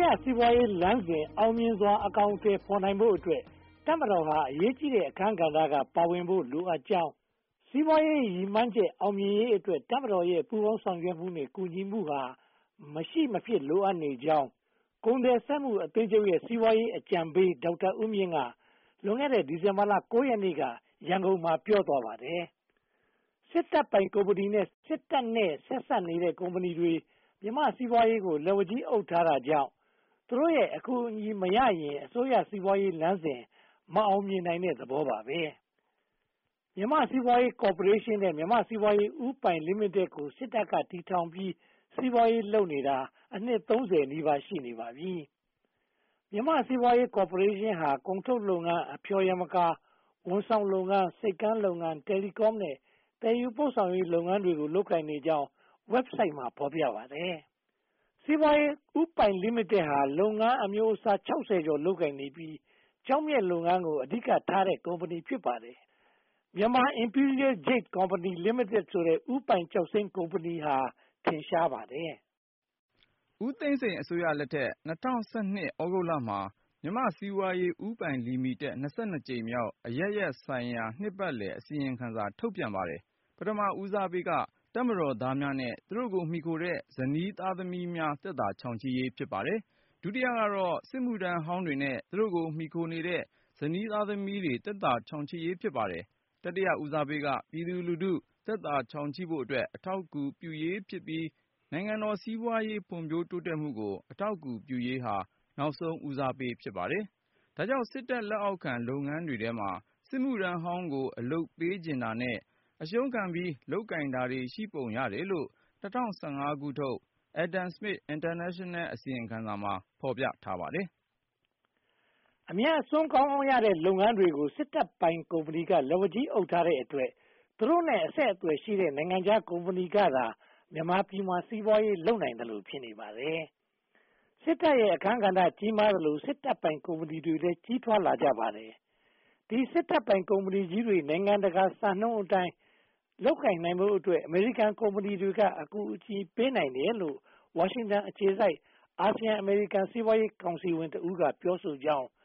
စီးပွားရေးလမ်းစဉ်အောင်မြင်စွာအကောင်အထည်ဖော်နိုင်ဖို့အတွက်တပ်မတော်ဟာအရေးကြီးတဲ့အခန်းကဏ္ဍကပါဝင်ဖို့လိုအပ်ကြောင်းစီးပွားရေးရည်မှန်းချက်အောင်မြင်ရေးအတွက်တပ်မတော်ရဲ့ပူးပေါင်းဆောင်ရွက်မှုနဲ့ကူညီမှုဟာမရှိမဖြစ်လိုအပ်နေကြောင်းကုန်သည်စက်မှုအသင်းချုပ်ရဲ့စီးပွားရေးအကြံပေးဒေါက်တာဦးမြင့်ကလွန်ခဲ့တဲ့ဒီဇင်ဘာလ9 ရက်နေ့ကရန်ကုန်မှာပြောသွားပါတယ်။စစ်တပ်ပိုင်ကုမ္ပဏီနဲ့စစ်တပ်နဲ့ဆက်စပ်နေတဲ့ကုမ္ပဏီတွေမြန်မာစီးပွားရေးကိုလက်ဝါးကြီးအုပ်ထားတာကြောင့်သူတို့ရဲ့အကူအညီမရရင်အစိုးရစီးပွားရေးလမ်းစဉ်မအောင်မြင်နိုင်တဲ့သဘောပါပဲ။မြန်မာစီးပွားရေးကော်ပိုရေးရှင်းနဲ့မြန်မာစီးပွားရေးဦးပိုင်လိမိတက်ကိုစစ်တပ်ကတည်ထောင်ပြီးစီးပွားရေးလုပ်နေတာအနှစ်30နီးပါးရှိနေပါပြီ။မြန်မာစီးပွားရေးကော်ပိုရေးရှင်းဟာကုန်ထုတ်လုပ်ငန်းအဖျော်ယမကာဝန်ဆောင်လုပ်ငန်းစိတ်ကမ်းလုပ်ငန်းတယ်လီကောမ်နဲ့တည်ယူပို့ဆောင်ရေးလုပ်ငန်းတွေကိုလုပ်ကိုင်နေကြောင်း website မှာဖော်ပြပါတယ်။စီးပွားရေးဦးပိုင်လိမိတက်ဟာလုပ်ငန်းအမျိုးအစား60ကျော်လုပ်ကိုင်နေပြီးကျောက်မျက်လုပ်ငန်းကိုအဓိကထားတဲ့ကုမ္ပဏီဖြစ်ပါတယ်။ Myanmar Imperial Jade Company Limited ဆိုတဲ့ဦးပိုင်ကျောက်စိမ်းကုမ္ပဏီဟာထင်ရှားပါတယ်။ဦးသိန်းစိန်အစိုးရလက်ထက်2012 သြဂုတ်လမှာမြန်မာ့စီးပွားရေးဦးပိုင်လီမိတက်22ကြိမ်မြောက်အရပ်ရပ်ဆိုင်ရာနှစ်ပတ်လည်အစီရင်ခံစာထုတ်ပြန်ပါတယ်။ပထမဦးစားပေးကတပ်မတော်သားများနဲ့သူတို့ကိုမှီခိုတဲ့ဇနီးသားသမီးများသက်သာချောင်ချိရေးဖြစ်ပါတယ်။ဒုတိယကတော့စစ်မှုထမ်းဟောင်းတွေနဲ့သူတို့ကိုမှီခိုနေတဲ့ဇနီးသားသမီးတွေသက်သာချောင်ချိရေးဖြစ်ပါတယ်။တတိယဦးစားပေးကပြည်သူလူထုသက်သာချောင်ချိဖို့အတွက်အထောက်အကူပြုရေးဖြစ်ပြီးနိုင်ငံတော်စီးပွားရေးဖွံ့ဖြိုးတိုးတက်မှုကိုအထောက်အကူပြုရေးဟာနောက်ဆုံးဦးစားပေးဖြစ်ပါတယ်။ဒါကြောင့်စစ်တပ်လက်အောက်ခံလုပ်ငန်းတွေထဲမှာစစ်မှုထမ်းဟောင်းကိုအလုပ်ပေးချင်တာနဲ့အရှုံးခံပြီးလုပ်ကင်တာတွေရှိပုံရတယ်လို့2015ခုထုတ် Adam Smith International အစီရင်ခံစာမှာဖော်ပြထားပါတယ်။အမြတ်အစွန်းကောင်းအောင်ရတဲ့လုပ်ငန်းတွေကိုစစ်တပ်ပိုင်ကုမ္ပဏီကလက်ဝါးကြီးအုပ်ထားတဲ့အတွက်သူတို့နဲ့အဆက်အသွယ်ရှိတဲ့နိုင်ငံခြားကုမ္ပဏီကသာမြန်မာပြည်မှာစီးပွားရေးလုပ်နိုင်တယ်လို့ဖြစ်နေပါတယ်။စစ်တပ်ရဲ့အခန်းကဏ္ဍကြီးမားသလိုစစ်တပ်ပိုင်ကုမ္ပဏီတွေလည်းကြီးထွားလာကြပါတယ်။ဒီစစ်တပ်ပိုင်ကုမ္ပဏီကြီးတွေနိုင်ငံတကာစံနှုန်းအတိုင်းလုပ်ကိုင်နိုင်ဖို့အတွက်အမေရိကန်ကုမ္ပဏီတွေကအကူအညီပေးနိုင်တယ်လို့ဝါရှင်တန်အခြေစိုက်အာဆီယံအမေရိကန်စီးပွားရေးကောင်စီဝင်တဦးကပြောဆိုကြောင်း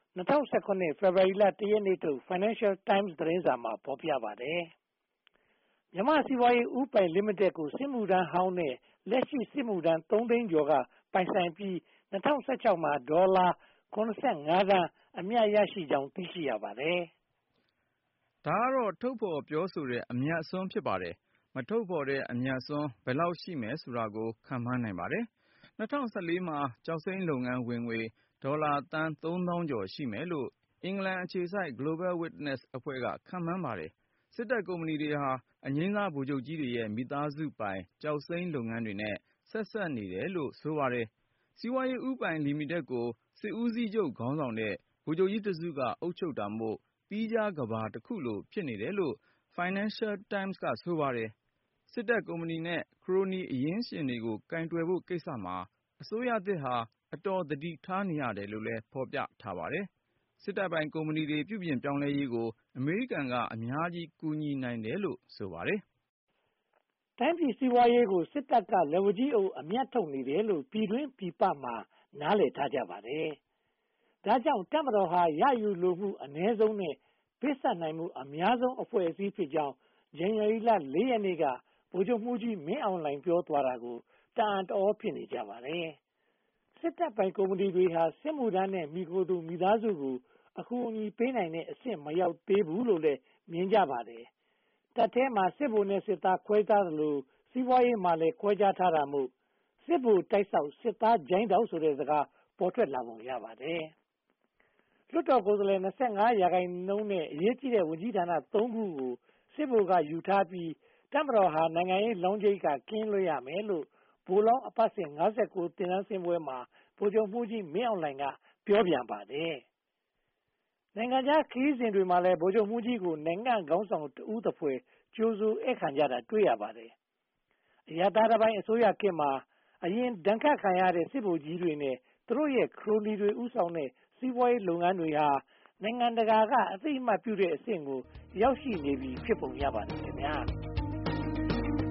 2019 ဖေဖေါ်ဝါရီလ1ရက်နေ့ထုတ် Financial Times သတင်းစာမှာဖော်ပြပါတယ်။မြန်မာစီးပွားရေးဦးပိုင်လိမိတက်ကိုစစ်မှုထမ်းဟောင်းနဲ့လက်ရှိစစ်မှုထမ်း3သိန်းကျော်ကပိုင်ဆိုင်ပြီး2016မှာဒေါ်လာ85သန်းအမြတ်ရရှိကြောင်းသိရှိရပါတယ်။ဒါကတော့ထုတ်ဖော်ပြောဆိုတဲ့အမြတ်အစွန်းဖြစ်ပါတယ်။မထုတ်ဖော်တဲ့အမြတ်အစွန်းဘယ်လောက်ရှိမယ်ဆိုတာကိုခန့်မှန်းနိုင်ပါတယ်။2014မှာကျောက်စိမ်းလုပ်ငန်းဝင်ငွေဒေါ်လာသန်း3000ကျော်ရှိမယ်လို့အင်္ဂလန်အခြေစိုက် Global Witness အဖွဲ့ကခန့်မှန်းပါတယ်။စစ်တပ်ကုမ္ပဏီတွေဟာအငြိမ်းစားဗိုလ်ချုပ်ကြီးတွေရဲ့မိသားစုပိုင်ကျောက်စိမ်းလုပ်ငန်းတွေနဲ့ဆက်စပ်နေတယ်လို့ဆိုပါတယ်။စီးပွားရေးဦးပိုင်လီမိတက်ကိုစစ်ဦးစီးချုပ်ခေါင်းဆောင်တဲ့ဗိုလ်ချုပ်ကြီးတစုကအုပ်ချုပ်တာမို့သီးခြားကဘာတစ်ခုလိုဖြစ်နေတယ်လို့ Financial Times ကဆိုပါတယ်။စစ်တပ်ကုမ္ပဏီနဲ့ခရိုနီအရင်းရှင်တွေကိုကင်တွယ်ဖို့ကိစ္စမှာအစိုးရသစ်ဟာအတော်သတိထားနေရတယ်လို့လည်းဖော်ပြထားပါတယ်။စစ်တပ်ပိုင်ကုမ္ပဏီတွေပြုပြင်ပြောင်းလဲရေးကိုအမေရိကန်ကအများကြီးကူညီနိုင်တယ်လို့ဆိုပါတယ်။တိုင်းပြည်စီးပွားရေးကိုစစ်တပ်ကလက်ဝါးကြီးအုပ်အမြတ်ထုတ်နေတယ်လို့ပြည်တွင်းပြည်ပမှာနားလည်ထားကြပါတယ်။ဒါကြောင့်တပ်မတော်ဟာရယူလိုမှုအ ਨੇ ဆုံးနဲ့ပေးဆပ်နိုင်မှုအများဆုံးအဖွဲ့အစည်းဖြစ်ကြောင်းဇန်နဝါရီလ4ရက်နေ့ကဗိုလ်ချုပ်မှူးကြီးမင်းအောင်လှိုင်ပြောသွားတာကိုတအံ့တဩဖြစ်နေကြပါတယ်။စစ်တပ်ပိုင်ကုမ္ပဏီတွေဟာစစ်မှုထမ်းနဲ့မိခိုသူမိသားစုကိုအကူအညီပေးနိုင်တဲ့အဆင့်မရောက်သေးဘူးလို့လည်းမြင်ကြပါတယ်။တပ်ထဲမှာစစ်ဗိုလ်နဲ့စစ်သားခွဲခြားသလိုစီးပွားရေးမှာလည်းခွဲခြားထားတာမို့စစ်ဗိုလ်တိုက်ဆောက်စစ်သားဂျိုင်းတောက်ဆိုတဲ့စကားပေါ်ထွက်လာပုံရပါတယ်။လွှတ်တော်ကိုယ်စားလှယ်25ရာခိုင်နှုန်းနဲ့အရေးကြီးတဲ့ဝန်ကြီးဌာန3ခုကိုစစ်ဗိုလ်ကယူထားပြီးတပ်မတော်ဟာနိုင်ငံရေးလောင်းရိပ်ကကင်းလွတ်ရမယ်လို့ဗိုလ်လောင်းအပတ်စဉ်59တင်နန်းစင်ပွဲမှာဗိုလ်ချုပ်မှူးကြီးမင်းအောင်လှိုင်ကပြောပြန်ပါတယ်။နိုင်ငံခြားခရီးစဉ်တွေမှာလည်းဗိုလ်ချုပ်မှူးကြီးကိုနိုင်ငံခေါင်းဆောင်တဦးသဖွယ်ကြိုဆိုဧည့်ခံကြတာတွေ့ရပါတယ်။အရပ်သားပိုင်းအစိုးရခေတ်မှာအရင်ဒဏ်ခတ်ခံရတဲ့စစ်ဗိုလ်ကြီးတွေနဲ့သူတို့ရဲ့ခရိုနီတွေဦးဆောင်တဲ့စီးပွားရေးလုပ်ငန်းတွေဟာနိုင်ငံတကာကအသိအမှတ်ပြုတဲ့အဆင့်ကိုရောက်ရှိနေပြီဖြစ်ပုံရပါတယ်ခင်ဗျာ။